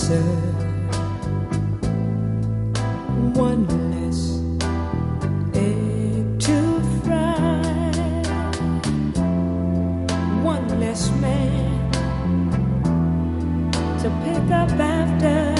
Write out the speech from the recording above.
serve. One less egg to fry, one less man to pick up after.